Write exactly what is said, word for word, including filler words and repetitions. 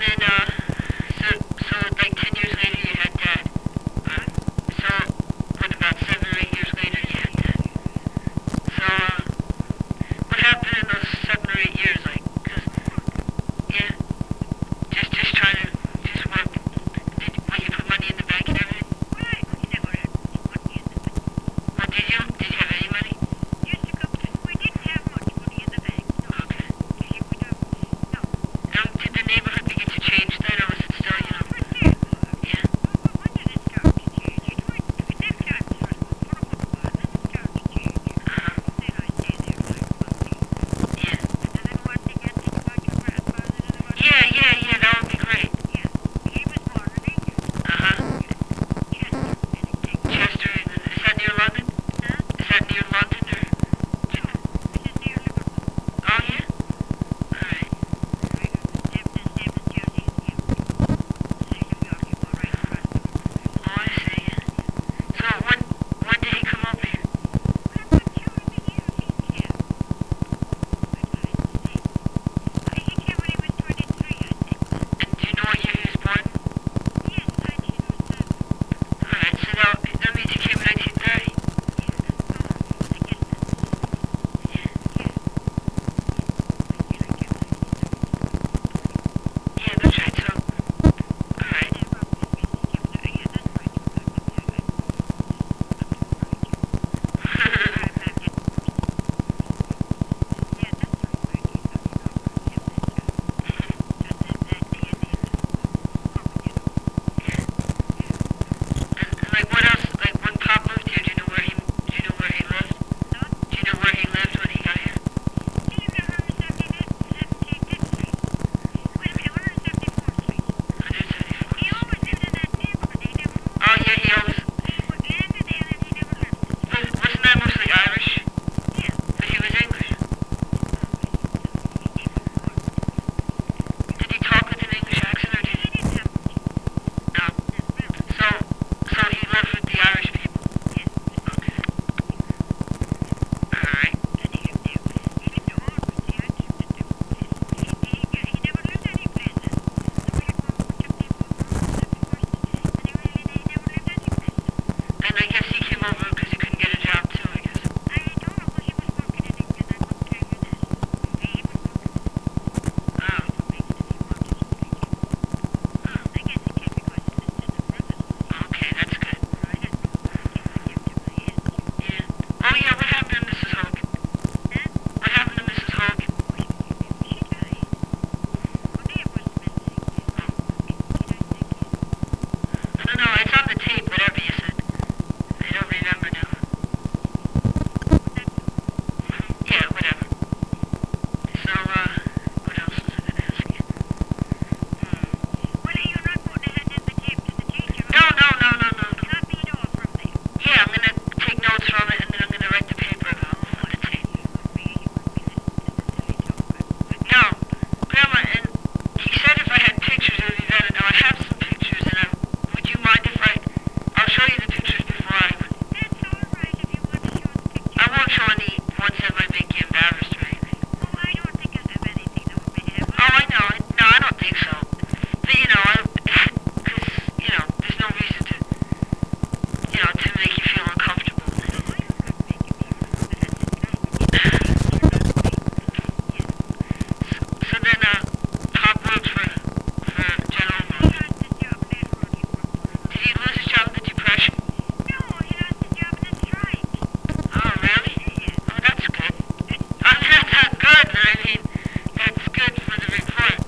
then, uh, so, so like ten years later you had Dad. Uh, so, what, about seven or eight years later you had Dad. So, uh, what happened in those seven or eight years, like, cause, yeah, just, just trying to, just work, did, well, you put money in the bank and everything? Well, did you, did you have any money? Okay. Um, did the neighborhood begin to change then, or was it still, you know, yeah, uh-huh, yeah. Yeah, yeah, yeah, that would be great. Uh-huh. Chester, is that near London? Is that near London, or, do you know? Oh, yeah? Alright. Oh, I see, yeah. So, when, when did he come over here? And do you know what year he was born? Alright, so that, that means he came in nineteen thirty. Yeah, that's right, so, alright. Like, what else, like, when Pop moved here, do you know where he, do you know where he lived? Do you know where he lived when he got here? one seventy-four. Oh, yeah, he always, was, wasn't that mostly Irish? But he was English. Did he talk with an English accent, or did he? No. So, so he lived with the Irish people. Okay. Alright. And I guess he came over because he couldn't get a job too, I guess. Oh. Okay, that's good. Yeah. Oh, yeah, what happened to Missus Hogan? What happened to Missus Hogan? I don't know, it's on the tape, whatever you